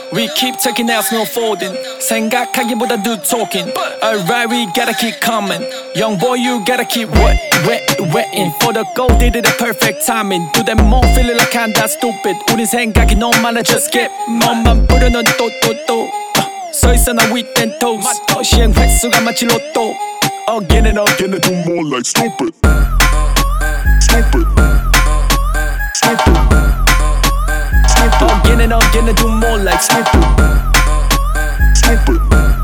We keep taking out no folding 생각하기보다 do talking Alright we gotta keep coming Young boy you gotta keep waiting For the goal did it the perfect timing Do them more feeling like I'm that stupid 우린 생각이 너무 많아 just get 몸만 뿌려 넌 또 서있어 나 with ten toes 시행 횟수가 마치 로또 Again and again and do more like stupid Stupid Again and again and do more like stupid Stupid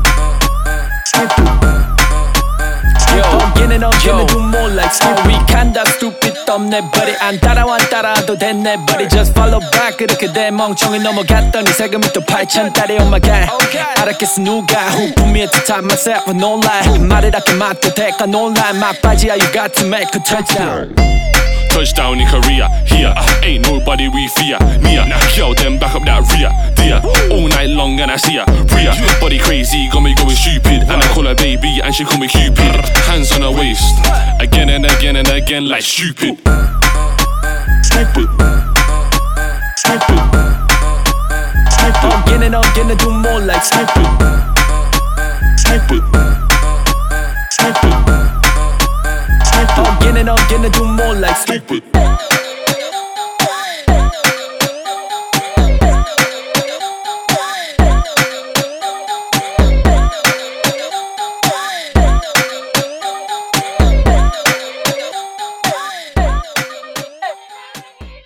Again and again and do more like stupid We kinda stupid 내 body 안 따라와 안 따라도 돼 내 body Just follow back 그렇게 돼 멍청이 넘어갔더니 세금이 또 8,000달이 Oh my god 알았겠어 누가 Who put me at the top myself no lie 말을 아껴 맞도 대가 no lie 막바지야 you got to make a touchdown Touchdown in Korea, here ain't nobody we fear. Nia, yo, then back up that rear, dear. All night long and I see her, Rhea. Body crazy, got me going stupid. And I call her baby and she call me Cupid. Hands on her waist, again and again and again like stupid. Stupid. Stupid. Again and again and do more like stupid. Stupid. Stupid. Again and again and do more like stupid